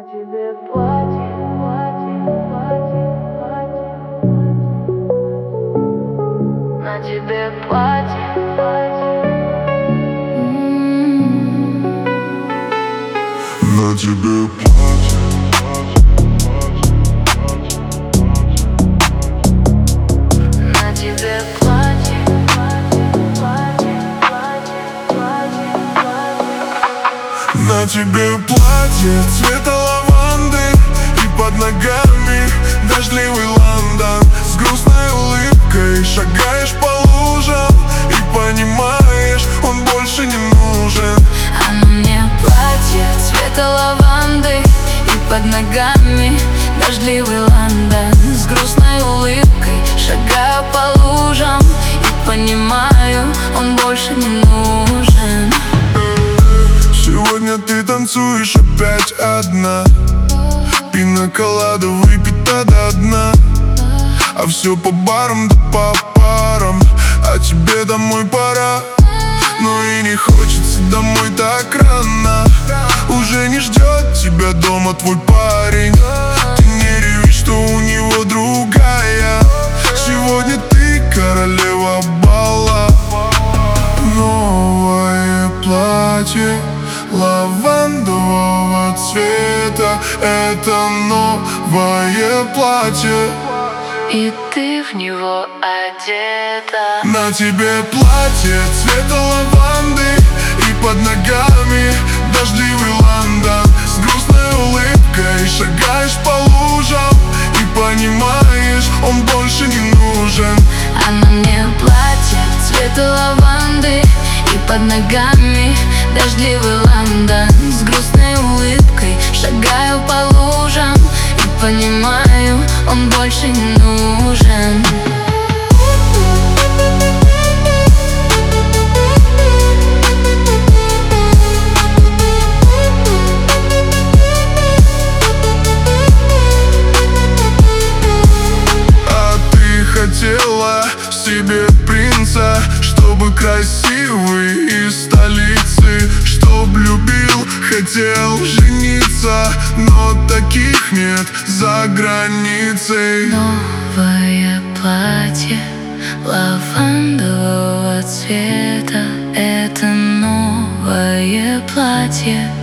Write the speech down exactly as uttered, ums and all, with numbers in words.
тебе платье, платье, платье, платье. На тебе платье, платье. М-м-м. На тебе платье. На тебе платье, платье, платье, платье, платье, платье. На тебе платье цвета лаванды, и под ногами дождливый Лондон. С грустной улыбкой шагаешь по лужам и понимаешь, он больше не нужен. А на мне платье цвета лаванды, и под ногами дождливый Лондон. С грустной улыбкой шагаю по лужам и понимаю, он больше не нужен. Сегодня ты танцуешь опять одна, пина-колада выпита до дна, а все по барам да по парам, а тебе домой пора. Но и не хочется домой так рано, уже не ждет тебя дома твой парень. Ты не реви, что у него другая, сегодня ты королева бала. Новое платье лавандового цвета, это новое платье, И ты в него одета. на тебе платье цвета лаванды, и под ногами дождливый Лондон. С грустной улыбкой шагаешь по лужам и понимаешь, он больше не нужен. А на мне платье цвета лаванды, и под ногами дождливый Лондон. С грустной улыбкой шагаю по лужам и понимаю, он больше не нужен. А ты хотела себе принца, чтобы красивый из столицы, чтоб любил, хотел жениться, но таких нет за границей. Новое платье лавандового цвета, это новое платье.